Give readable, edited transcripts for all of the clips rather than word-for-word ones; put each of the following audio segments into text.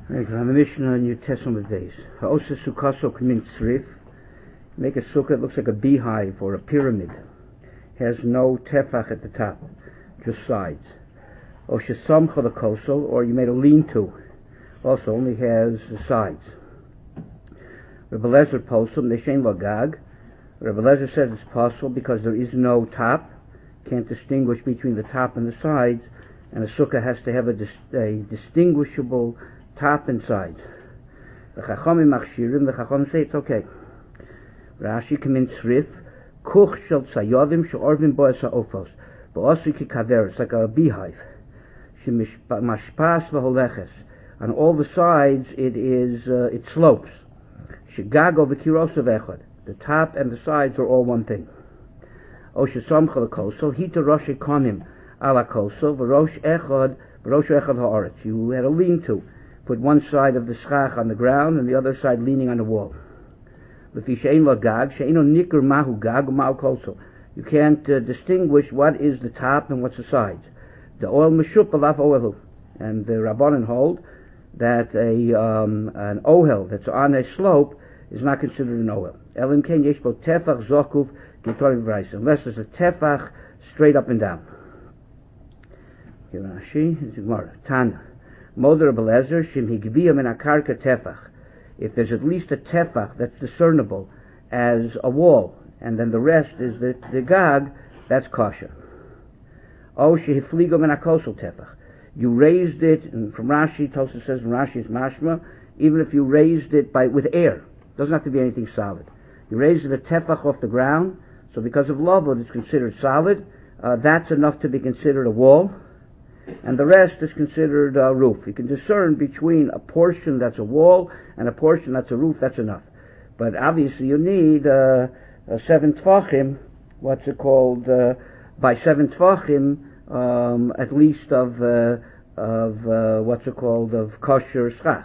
On the Mishnah New Testament days, Ha'osa Sukkaso K'min Tzrif, make a sukkah that looks like a beehive or a pyramid, has no tefach at the top, just sides. Osha Samcha L'Kosel, or you made a lean-to, also only has sides. Rebbe Lezer Posel, Neshen Lagag. Rebbe Lezer says it's possible because there is no top, can't distinguish between the top and the sides, and a sukkah has to have a distinguishable top and sides. The Chachamim Machshirim, the Chachamim say it's okay. Rashi K'min Tzrif, Kuch Shel Tzayodim She'orvim Bo Es HaOfos, Bo'osi Ki Kaver, it's like a beehive. She'mashpas V'holeches, on all the sides it slopes. She'gago V'kirosav Echad, the top and the sides are all one thing. O She'samcha L'Kosel, Hita Rosh Ekonim Ala Kosel, V'rosh Echad Ha'aretz, you had a lean-to. Put one side of the schach on the ground and the other side leaning on the wall. You can't distinguish what is the top and what's the sides. The oil mashup alaf oelu, and the Rabbanan hold that an ohel that's on a slope is not considered an ohel. Elim ken yesh bo tefach zokuf gitorim v'rais, unless there's a tefach straight up and down. Rashi, Gemara, Tana. Moder Belezer shim higviyah min akarka tefach. If there's at least a tefach that's discernible as a wall, and then the rest is the gag, that's kosher. O shehifligo min akosel tefach. You raised it, and from Rashi, Tosafos says in Rashi's mashma, even if you raised it with air, doesn't have to be anything solid. You raised it a tefach off the ground, so because of lavud it's considered solid. That's enough to be considered a wall. And the rest is considered a roof. You can discern between a portion that's a wall and a portion that's a roof, that's enough. But obviously you need 7 tfachim, by 7 tfachim, at least of kosher schach.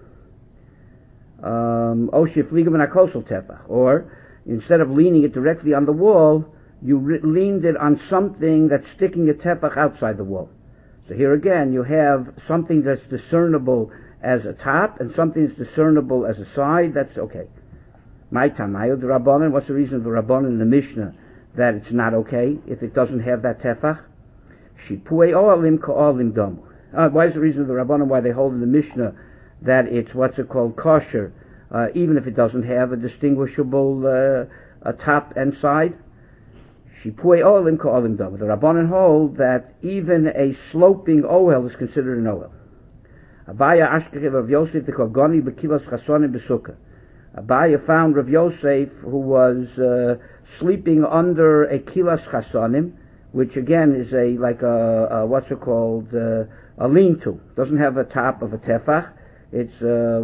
Or, instead of leaning it directly on the wall, you leaned it on something that's sticking a tefach outside the wall. So here again, you have something that's discernible as a top and something that's discernible as a side. That's okay. My tamayo the Rabbanan. What's the reason of the Rabbanan in the Mishnah that it's not okay if it doesn't have that tefach? Shipui olim ka'olim dom. Why is the reason of the Rabbanan why they hold in the Mishnah that it's kosher, even if it doesn't have a distinguishable a top and side? Shipui olim ka'olim dom. The Rabbanan hold that even a sloping ohel is considered an ohel. Abaya ashkechev Rav Yosef the Kogoni b'kilas chasonim b'sukkah. Abaya found Rav Yosef who was sleeping under a kilas chasonim, which again is a lean-to. Doesn't have a top of a tefach. It's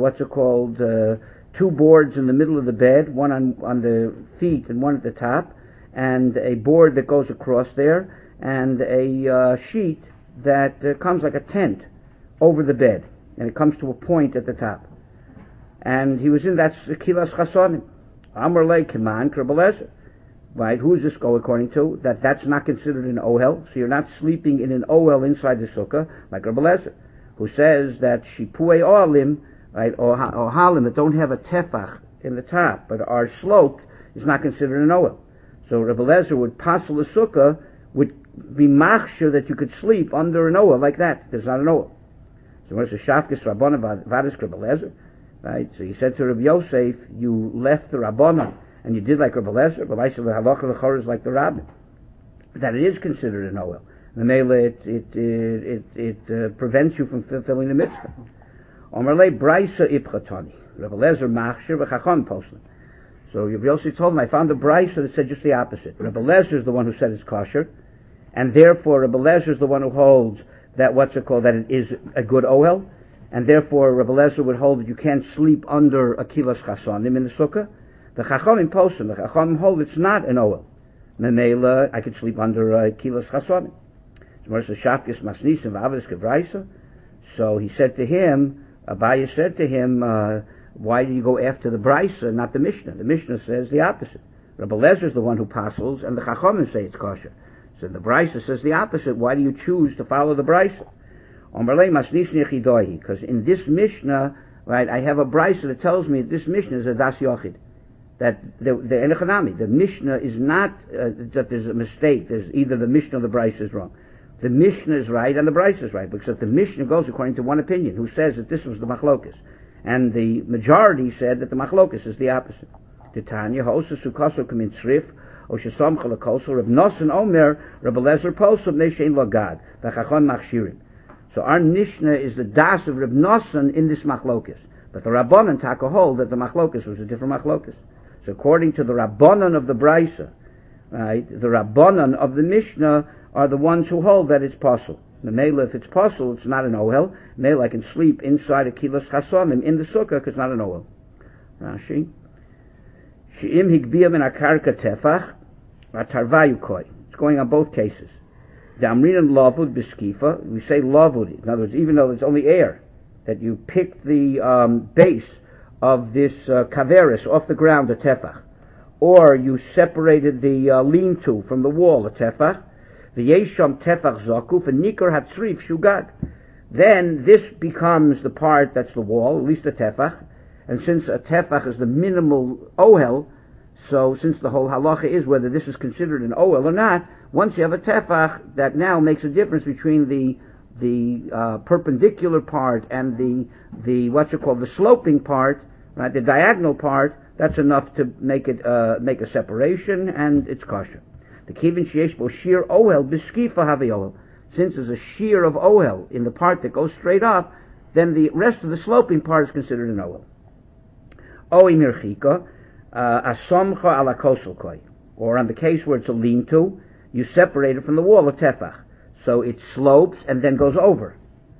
2 boards in the middle of the bed, one on the feet and one at the top, and a board that goes across there, and a sheet that comes like a tent over the bed, and it comes to a point at the top. And he was in that kilas chasonim. Amar lei keman Rebbe Right, who's this go according to? That's not considered an ohel, so you're not sleeping in an ohel inside the sukkah, like Rebbe Lezer, who says that shipui olim, right, or halim that don't have a tefach in the top, but are sloped, is not considered an ohel. So Rebbe Lezer would passel a sukkah, would be machshir that you could sleep under an ohel like that. There's not an ohel. So when it's a shafkes Rabbanan vadis Rebbe Lezer, right? So he said to Rabbi Yosef, you left the Rabbanan and you did like Rebbe Lezer, but I said the halacha l'chor is like the Rabbin, that it is considered an ohel. The mele it prevents you from fulfilling the mitzvah. Omerle brayso ipchatani. Rebbe Lezer machshir v'chacham poslim. So Rabbi Yosef told him, I found a brayso that said just the opposite. Rebbe Lezer is the one who said it's kosher, and therefore Rebbe Lezer is the one who holds that that it is a good ohel, and therefore Rebbe Lezer would hold that you can't sleep under a kilas chasonim in the sukkah. The chachamim poslim, the chachamim hold it's not an ohel. Memela, I could sleep under a kilas chasonim. So he said to him, Abaya said to him, why do you go after the Brisa, not the Mishnah? The Mishnah says the opposite. Rebbe Lezer is the one who passels, and the Chachamim say it's kosher. So the Brisa says the opposite. Why do you choose to follow the Brisa? Because in this Mishnah, right, I have a brisa that tells me that this Mishnah is a das yochid. That the Mishnah is not that there's a mistake. There's either the Mishnah or the brisa is wrong. The Mishnah is right and the brisa is right, because the Mishnah goes according to one opinion, who says that this was the machlokas, and the majority said that the machlokas is the opposite. Titania hosa sukaso kamin tzrif o shesamcha lakoso Reb Nosson Omer Reb Eliezer Posel bnei shein lo gad v'chachon machshirim. So our Mishnah is the das of Reb Nosson in this machlokas, but the Rabbanan taka hold that the machlokas was a different machlokas. So according to the Rabbanan of the brisa, right, the Rabbanan of the Mishnah are the ones who hold that it's possible. The Mela, if it's possible, it's not an ohel. Mela, I can sleep inside a kilas chasonim in the sukkah because it's not an ohel. Rashi. She'im higbiya min akarka tefach atarvayu koi. It's going on both cases. The amrinan lavud b'skifa. We say lavud. In other words, even though it's only air, that you pick the base of this kaveris off the ground, a tefach, or you separated the lean-to from the wall, a tefach. The yesham tefach zakuf and nikar hatzrif shugag. Then this becomes the part that's the wall, at least a tefach. And since a tefach is the minimal ohel, so since the whole halacha is whether this is considered an ohel or not, once you have a tefach, that now makes a difference between the perpendicular part and the what's it called, the sloping part, right, the diagonal part. That's enough to make it make a separation, and it's kosher. The kivin sheyesh bo shir ohel b'skifa havi ohel. Since there's a shear of ohel in the part that goes straight up, then the rest of the sloping part is considered an ohel. Oim hirchika asomcha ala kosel koi. Or on the case where it's a lean-to, you separate it from the wall of tefach, so it slopes and then goes over.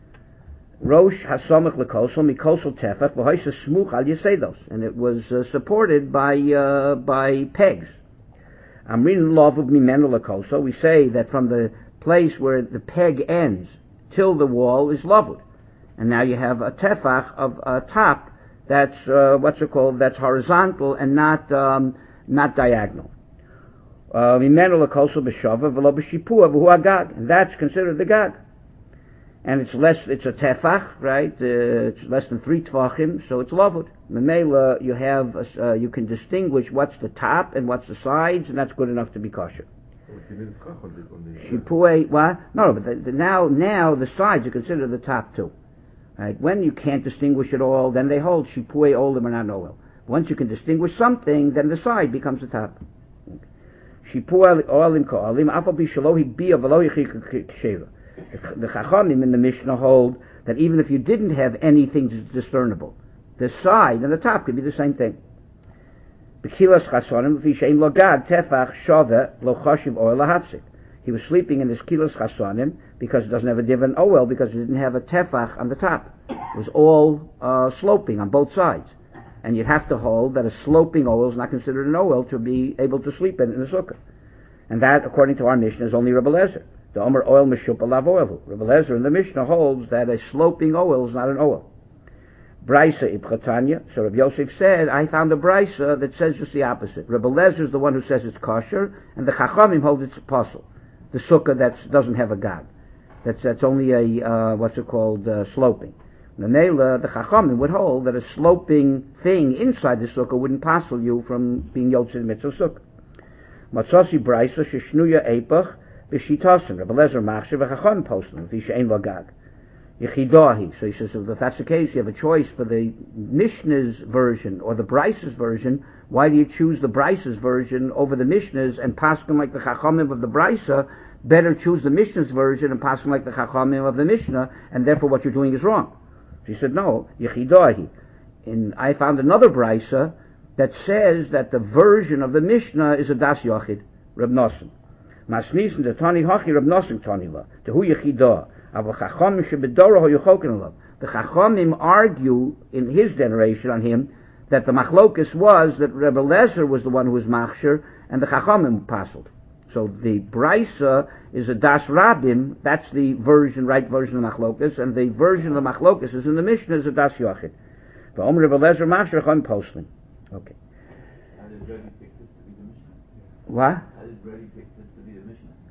Rosh hasomach lekosel mikosel tefach v'hoisa smuch al yesedos, and it was supported by pegs. Amrin lov mimenu lekosel. We say that from the place where the peg ends till the wall is lavud, and now you have a tefach of a top that's what's it called? That's horizontal and not diagonal. Mimenu lekosel b'shava v'lo b'shipua v'hu agag, and that's considered the gag. And it's a tefach, right? It's less than 3 tvachim, so it's lavud. Memela, you have, you can distinguish what's the top and what's the sides, and that's good enough to be kosher. Shipue, what? No, but now the sides are considered the top too. Right? When you can't distinguish it all, then they hold shipue olim or not oil. Once you can distinguish something, then the side becomes the top. Shipue olim ka'olim, afal b'shalohi biya v'lo yichik k'sheva. The Chachamim in the Mishnah hold that even if you didn't have anything discernible, the side and the top could be the same thing. He was sleeping in this kilos chasonim because it doesn't have a different oel, because it didn't have a tefach on the top. It was all sloping on both sides, and you'd have to hold that a sloping oel is not considered an oel to be able to sleep in the sukkah. And that, according to our Mishnah, is only Rebbe Eliezer. The Omer oil mishupa lav oil. Rebbe Eliezer in the Mishnah holds that a sloping oil is not an oil. Brisa ibchatanya. So Rebbe Yosef said, I found a brisa that says just the opposite. Rebbe Eliezer is the one who says it's kosher, and the Chachamim hold it's apostle. The sukkah that doesn't have a gag. That's only a what's it called, sloping. The Mela, the Chachamim would hold that a sloping thing inside the sukkah wouldn't passel you from being yotzei mitzvah sukkah. Matzasi brisa sheshnuya eipach. B'shitasen, Rebbe Eliezer machsher v'chachon poslim v'isha ein lo gag. Yechidahi. So he says, if that's the case, you have a choice for the Mishnah's version or the Brisa's version. Why do you choose the Brisa's version over the Mishnah's and paskin like the Chachamim of the Brisa? Better choose the Mishnah's version and paskin like the Chachamim of the Mishnah, and therefore what you're doing is wrong. So he said, no, Yechidahi. And I found another Brisa that says that the version of the Mishnah is a das yochid, Reb Nosson. Masnisen de Tani Hachi Reb Nosson Tanila, to who Yechidah, Aval Chachamim Shebedorah Ho Yechokin Alav. The Chachamim argue in his generation on him that the machlokus was that Rebbe Eliezer was the one who was machsher, and the Chachamim passled. So the Brisa is a Das Rabim, that's the right version of machlokus, and the version of the machlokus is in the Mishnah is a Das Yochid. The Omer Rebbe Eliezer machsher Chachamim poslim. Okay. How did Rebbe pick this to be the Mishnah? What? How did Rebbe pick this to be the Mishnah?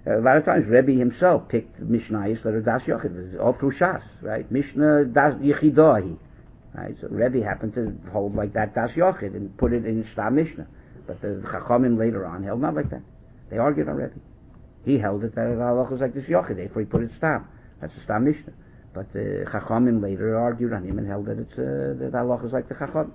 A lot of times Rebbe himself picked Mishnayos that are Das Yochid, all through Shas, right? Mishnah Das Yechidahi, right? So Rebbe happened to hold like that Das Yochid and put it in Stam Mishnah. But the Chachamim later on held not like that. They argued on Rebbe. He held it that the halacha was like this Yochid, therefore he put it Stam. That's the Stam Mishnah. But the Chachamim later argued on him and held that it's that the halacha is like the Chachamim.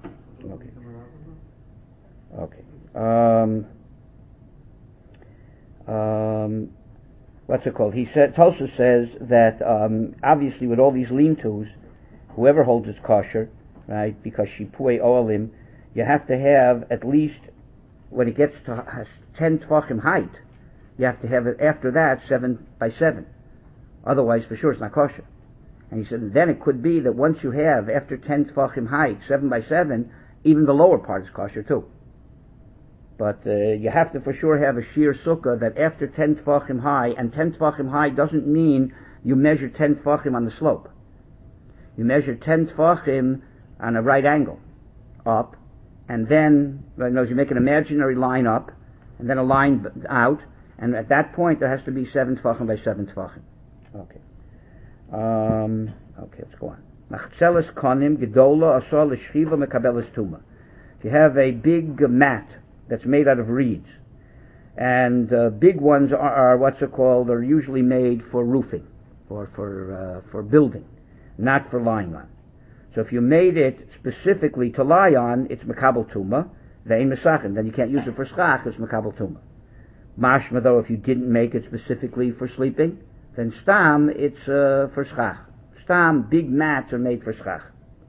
Okay. What's it called? Tosfos says that obviously with all these lean-tos, whoever holds it's kosher, right? Because shipui olim, you have to have at least when it gets to 10 tvachim height, you have to have it after that 7 by 7. Otherwise, for sure, it's not kosher. And he said then it could be that once you have after 10 tvachim height 7 by 7, even the lower part is kosher too. But you have to for sure have a sheer sukkah that after 10 tefachim high, and 10 tefachim high doesn't mean you measure 10 tefachim on the slope. You measure 10 tefachim on a right angle, up, and then you make an imaginary line up, and then a line out, and at that point there has to be 7 tefachim by 7 tefachim. Okay. Okay, let's go on. Machzeles konim gedola asol l'shchiva mekabeles tuma. If you have a big mat that's made out of reeds, and big ones are what's it called? Are usually made for roofing or for building, not for lying on. So if you made it specifically to lie on, it's makabel tuma. Ve'ein mesachim. Then you can't use it for schach. It's makabel tuma. Mashma though, if you didn't make it specifically for sleeping, then stam it's for schach. Stam big mats are made for schach.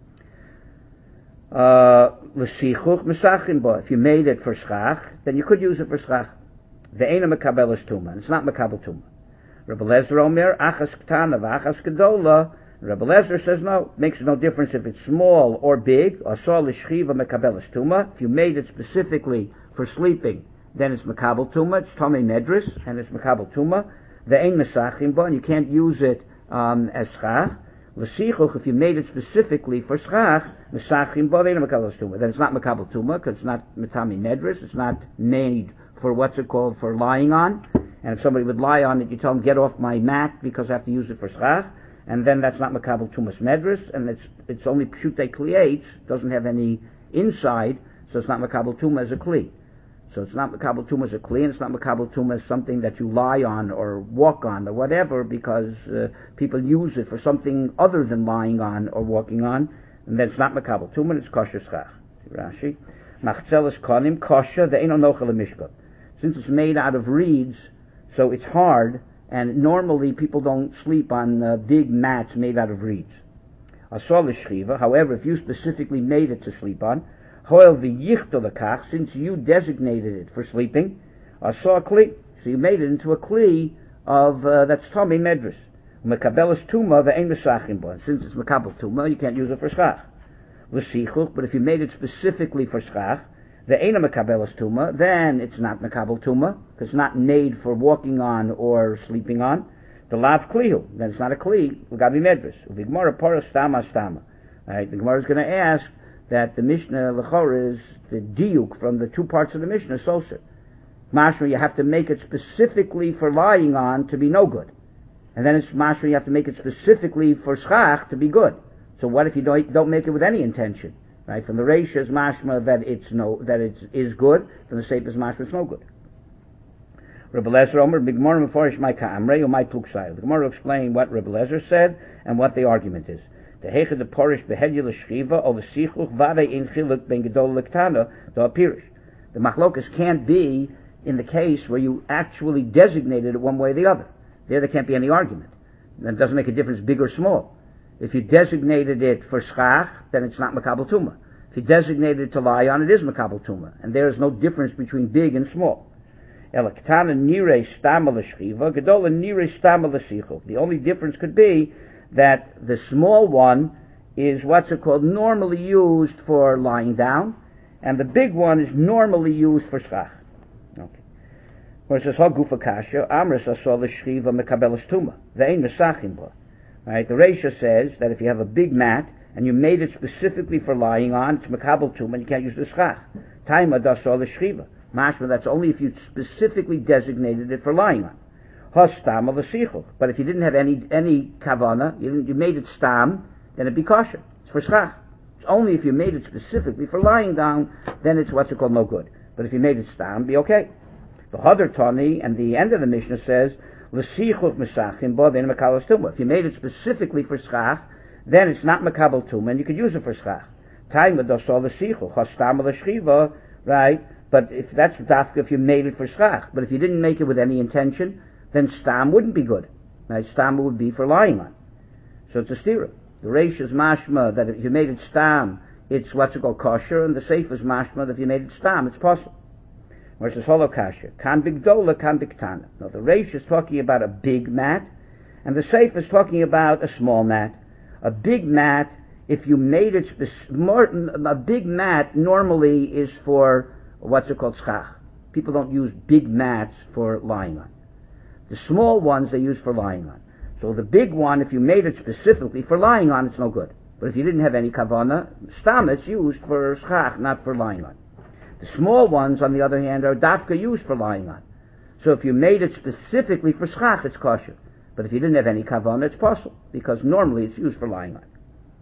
L'sichuch mesachim bo. If you made it for schach, then you could use it for schach. Ve'ena mekabelas tuma. It's not mekabel tuma. Rebbe Lezer omer achas ktana v'achas gedola. Rebbe Lezer says no. Makes no difference if it's small or big. Asol l'shchiva mekabelas tuma. If you made it specifically for sleeping, then it's mekabel tuma. It's tomei medris and it's mekabel tuma. Ve'en mesachim bo. And you can't use it as schach. L'sichuch, if you made it specifically for schach, mesachim bo ve'ena mekabelas tuma. Then it's not mekabel tuma because it's not metami medris. It's not made for what's it called, for lying on. And if somebody would lie on it, you tell them, get off my mat because I have to use it for schach. And then that's not makabel tumas medris, and it's only pshutei kliates, doesn't have any inside, so it's not makabel tuma as a kli. So it's not makabel tuma as a kli, and it's not makabel tuma as something that you lie on or walk on or whatever, because people use it for something other than lying on or walking on, and then it's not makabel tuma, and it's kosher schach. Rashi, machzeles konim kosher ve'eno nochel mishka. Since it's made out of reeds, so it's hard, and normally people don't sleep on big mats made out of reeds. Asol l'shchiva, however, if you specifically made it to sleep on, hoel v'yichto l'kach, since you designated it for sleeping, asol kli, so you made it into a kli of that's tomei medris. Mekabelas tuma ve'en mesachim bo. Since it's mekabel tuma, you can't use it for schach. L'sichuch, but if you made it specifically for schach, the ena mekabelas tuma, then it's not mekabel tuma, because it's not made for walking on or sleeping on. The lav klihu, then it's not a kli, l'gabi medris. Uvigmara para stama stama. Right, the Gemara is going to ask that the Mishnah l'chor is the diuk from the two parts of the Mishnah, soser. Mashma, you have to make it specifically for lying on to be no good. And then it's mashma, you have to make it specifically for schach to be good. So what if you don't make it with any intention? Right, from the Reish is mashma that it is good. From the Seif is mashma it's no good. Rebbe Lezer Omer b'Gemara mefarish my ka'amrei or my pluksayil. The Gemara will explain what Rebbe Lezer said and what the argument is. The heicha the porish behedya l'shchiva or the sichuch vade in chiluk ben gedol l'ktana the apirish. The machlokas can't be in the case where you actually designated it one way or the other. There can't be any argument. It doesn't make a difference big or small. If you designated it for schach, then it's not makabel tuma. If you designated it to lie on, it is makabel tuma, and there is no difference between big and small. Elaktana nire stama l'shchiva, gedola nire stama l'sichuch. The only difference could be that the small one is what's it called, normally used for lying down, and the big one is normally used for schach. Okay. Where it says hagufa kasha, amris asol l'shchiva mekabelas tuma, ve'ein mesachim bo. Right, the Reisha says that if you have a big mat and you made it specifically for lying on, it's makabel tuma and you can't use the schach. Taima dasol l'shchiva. Mashma, that's only if you specifically designated it for lying on. Hastam al l'sichuch. But if you didn't have any kavana, you made it stam, then it'd be kosher. It's for schach. It's only if you made it specifically for lying down, then it's what's it called no good. But if you made it stam, be okay. The Hadar Tani and the end of the Mishnah says, l'sichuch mesachim bo then mekalos tumah. If you made it specifically for schach, then it's not mekabel tumah, and you could use it for schach. Time adosol l'sichuch hastam l'shchiva, right? But if that's dafka, if you made it for schach, but if you didn't make it with any intention, then stam wouldn't be good. Right? Stam would be for lying on. So it's a stira. The reish is mashma that if you made it stam, it's what's it called kosher, and the seif is mashma that if you made it stam, it's possible. Whereas it's holokasher. Kan bigdola, kan biktana. Now the reish is talking about a big mat, and the seif is talking about a small mat. A big mat, if you made it a big mat normally is for what's it called schach. People don't use big mats for lying on. The small ones they use for lying on. So the big one, if you made it specifically for lying on, it's no good. But if you didn't have any kavana, stam, it's used for schach, not for lying on. The small ones, on the other hand, are dafka used for lying on. So if you made it specifically for schach, it's kosher. But if you didn't have any kavana, it's possible, because normally it's used for lying on.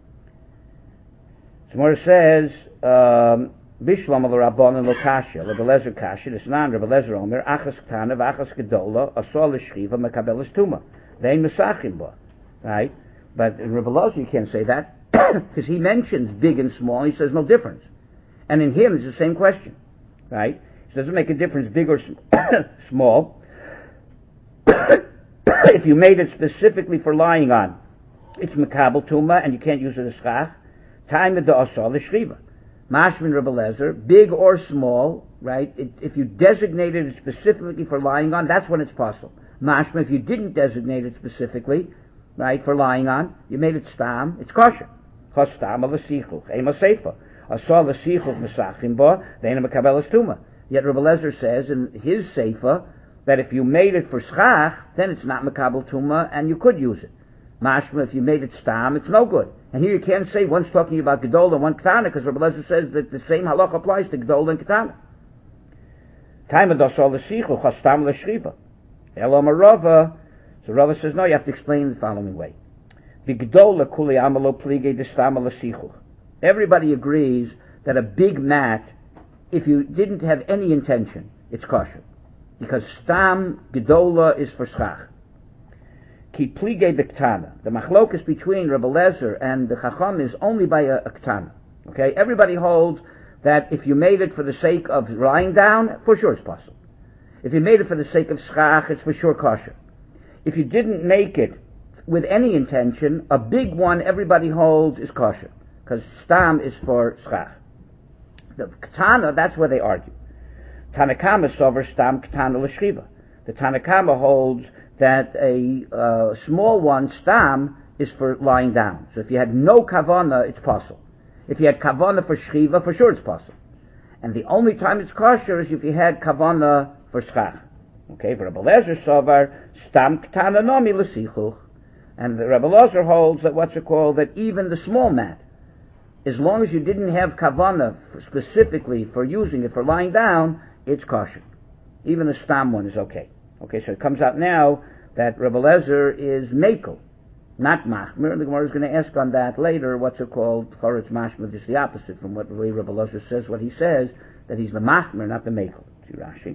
Gemara says, Bishlam al Rabban and Lokasha, Lebelezer Kasha, this non Rebelezer Omer, Achas Ktana, Vachas Gedola, Asol Shchiva, Mekabelas Tuma. They ain't Mesachim ba. Right? But in Rebelezer you can't say that, because he mentions big and small, he says no difference. And in him it's the same question. Right? It doesn't make a difference big or small. If you made it specifically for lying on, it's Mekabel Tuma, and you can't use it as schach. Time of the Asol Shchiva. Mashmin Rebbe Lezer, big or small, right? If you designated it specifically for lying on, that's when it's possible. Mashmin, if you didn't designate it specifically, right, for lying on, you made it stam, it's kosher. Chostam al l'sichuch, ema seifa. Asal l'sichuch mesachim ba, deina mekabelas tuma. Yet Rebbe Lezer says in his seifa that if you made it for schach, then it's not mekabel tuma, and you could use it. Mashma, if you made it stam, it's no good. And here you can't say one's talking about Gedol and one Ketana, because Rebbe Lezer says that the same halach applies to Gedol and Ketana. Time adosol l'sichuch, hastam l'shriva. Elam Rava. So Rava says, no, you have to explain the following way. B'Gedola kuli amalo plige d'stam l'sichuch. Everybody agrees that a big mat, if you didn't have any intention, it's kosher. Because stam, Gedola is for schach. Ki plige b'ktana. The machlokus between Rebbe Lezer and the Chacham is only by a ktana. Okay? Everybody holds that if you made it for the sake of lying down, for sure it's possible. If you made it for the sake of schach, it's for sure kosher. If you didn't make it with any intention, a big one everybody holds is kosher. Because stam is for schach. The ktana, that's where they argue. Tanakama sover stam ktana l'shchiva. The Tanakama holds that a small one, stam, is for lying down. So if you had no kavana, it's possible. If you had kavana for shchiva, for sure it's possible. And the only time it's kosher is if you had kavana for schach. Okay, for Rebbe Lezer Sovar, stam ktana nomi l'sichuch. And the Rebbe Lezer holds that what's it called, that even the small mat, as long as you didn't have kavana specifically for using it for lying down, it's kosher. Even a stam one is okay. Okay, so it comes out now that Rebbe Lezer is mekel, not machmer. The Gemara is going to ask on that later. What's it called? Choretz mashmer is the opposite from what the way Rebbe Lezer says. What he says that he's the machmer, not the mekel. See Rashi.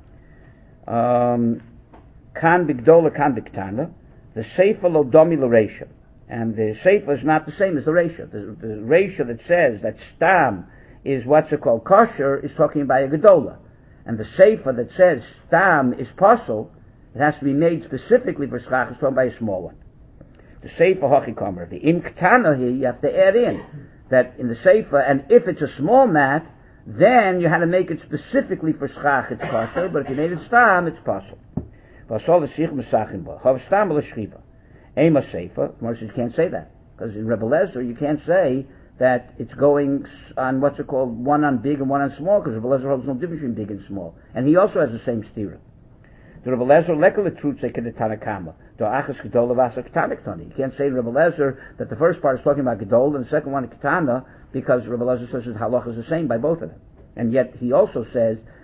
Kan bigdola, kan biktana. The seifa lo domi l'reisha, and the seifa is not the same as the reisha. The reisha that says that stam is what's it called kosher is talking about a gedola. And the seifa that says stam is possible, it has to be made specifically for schach, is talking by a small one. The seifa hachikomer, the im ktana here, you have to add in that in the seifa, and if it's a small mat, then you had to make it specifically for schach, it's kosher, but if you made it stam, it's possible. Vasol l'sich mesachim ba, chav stam l'shchiva. Ema seifa, Moshe can't say that, because in Rebbe Lezer you can't say that it's going on what's it called, one on big and one on small, because Rebbe Lezer holds no difference between big and small. And he also has the same stira. The Rebbe Lezer lekel l'trut seke de Tanakama, do achas gedola vasa ketanik tani. You can't say in Rebbe Lezer that the first part is talking about gedol and the second one ketana, because Rebbe Lezer says that halach is the same by both of them. And yet he also says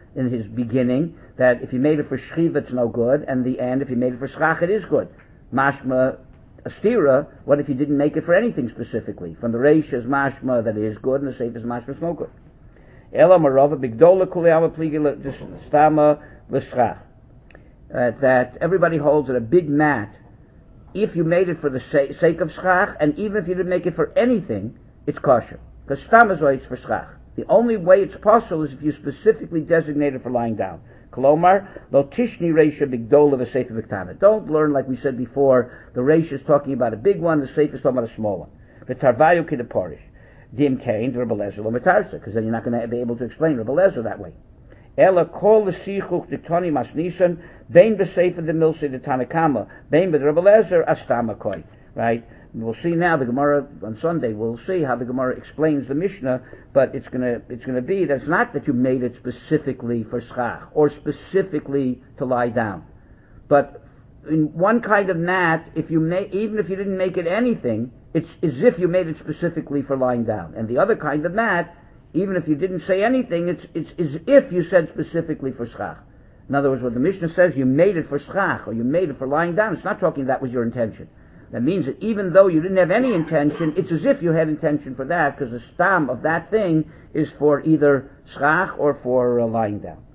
in his beginning, that if you made it for shchiva, it's no good, and the end, if you made it for schach, it is good. Mashma astira, what if you didn't make it for anything specifically? From the reish is mashma that it is good, and the seif is mashma it's no good. Ela marova bigdola kuli ama pligi stama l'schach. That everybody holds that a big mat, if you made it for the sake of schach, and even if you didn't make it for anything, it's kosher. Because stam is for schach. The only way it's possible is if you specifically designate it for lying down. Kolomar, lo tishni reisha bigdola v'seif v'ktana. Don't learn, like we said before, the reisha is talking about a big one, the seif is talking about a small one. V'tarvayu kidaporish. Dim kain to Rebbe Lezer lo metarsa, because then you're not going to be able to explain Rebbe Lezer that way. Ela kol l'sichuch diktoni masnisan, bein b'seif the milse the tanakama, bein b'Rebbe Lezer astamakoi. Right? We'll see now the Gemara on Sunday. We'll see how the Gemara explains the Mishnah, but it's gonna be that it's not that you made it specifically for schach or specifically to lie down, but in one kind of mat, even if you didn't make it anything, it's as if you made it specifically for lying down. And the other kind of mat, even if you didn't say anything, it's as if you said specifically for schach. In other words, when the Mishnah says you made it for schach or you made it for lying down, it's not talking that was your intention. That means that even though you didn't have any intention, it's as if you had intention for that, because the stam of that thing is for either schach or for lying down.